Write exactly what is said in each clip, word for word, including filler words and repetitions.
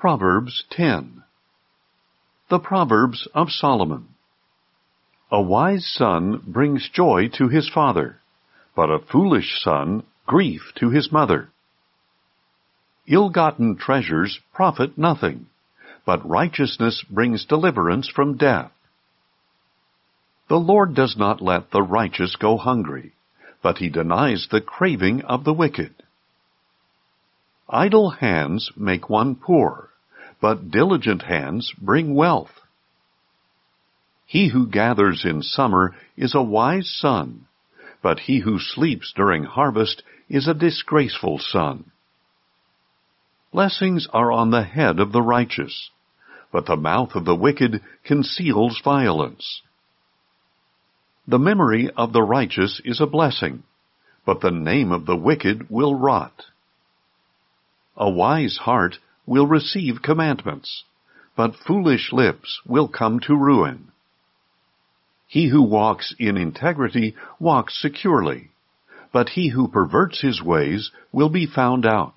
Proverbs ten. The Proverbs of Solomon. A wise son brings joy to his father, but a foolish son grief to his mother. Ill-gotten treasures profit nothing, but righteousness brings deliverance from death. The Lord does not let the righteous go hungry, but he denies the craving of the wicked. Idle hands make one poor, but diligent hands bring wealth. He who gathers in summer is a wise son, but he who sleeps during harvest is a disgraceful son. Blessings are on the head of the righteous, but the mouth of the wicked conceals violence. The memory of the righteous is a blessing, but the name of the wicked will rot. A wise heart will receive commandments, but foolish lips will come to ruin. He who walks in integrity walks securely, but he who perverts his ways will be found out.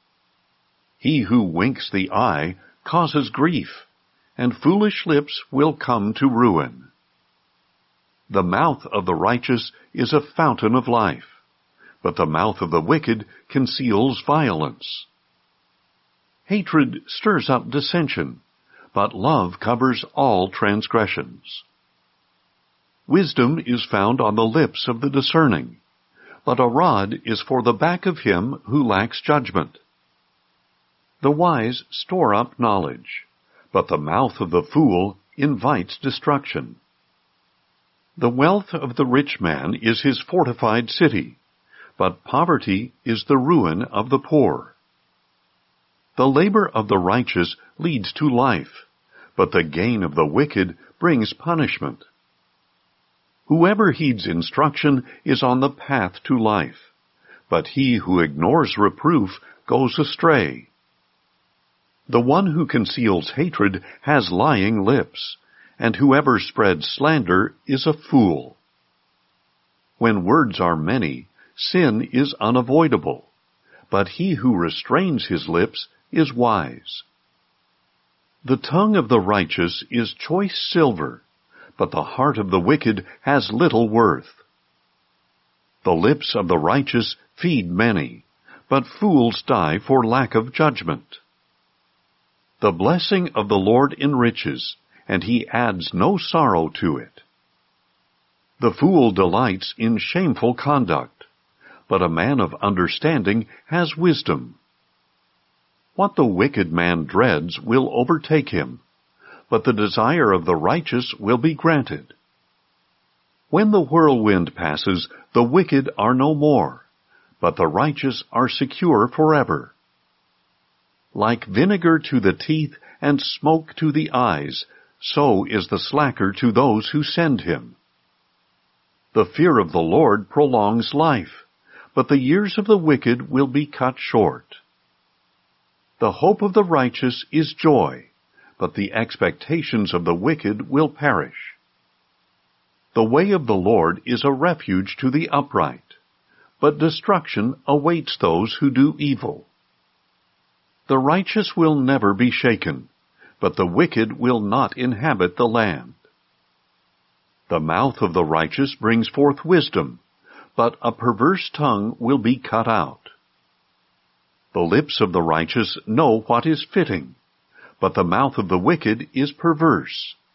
He who winks the eye causes grief, and foolish lips will come to ruin. The mouth of the righteous is a fountain of life, but the mouth of the wicked conceals violence. Hatred stirs up dissension, but love covers all transgressions. Wisdom is found on the lips of the discerning, but a rod is for the back of him who lacks judgment. The wise store up knowledge, but the mouth of the fool invites destruction. The wealth of the rich man is his fortified city, but poverty is the ruin of the poor. The labor of the righteous leads to life, but the gain of the wicked brings punishment. Whoever heeds instruction is on the path to life, but he who ignores reproof goes astray. The one who conceals hatred has lying lips, and whoever spreads slander is a fool. When words are many, sin is unavoidable, but he who restrains his lips is wise. The tongue of the righteous is choice silver, but the heart of the wicked has little worth. The lips of the righteous feed many, but fools die for lack of judgment. The blessing of the Lord enriches, and he adds no sorrow to it. The fool delights in shameful conduct, but a man of understanding has wisdom. What the wicked man dreads will overtake him, but the desire of the righteous will be granted. When the whirlwind passes, the wicked are no more, but the righteous are secure forever. Like vinegar to the teeth and smoke to the eyes, so is the slacker to those who send him. The fear of the Lord prolongs life, but the years of the wicked will be cut short. The hope of the righteous is joy, but the expectations of the wicked will perish. The way of the Lord is a refuge to the upright, but destruction awaits those who do evil. The righteous will never be shaken, but the wicked will not inhabit the land. The mouth of the righteous brings forth wisdom, but a perverse tongue will be cut out. The lips of the righteous know what is fitting, but the mouth of the wicked is perverse.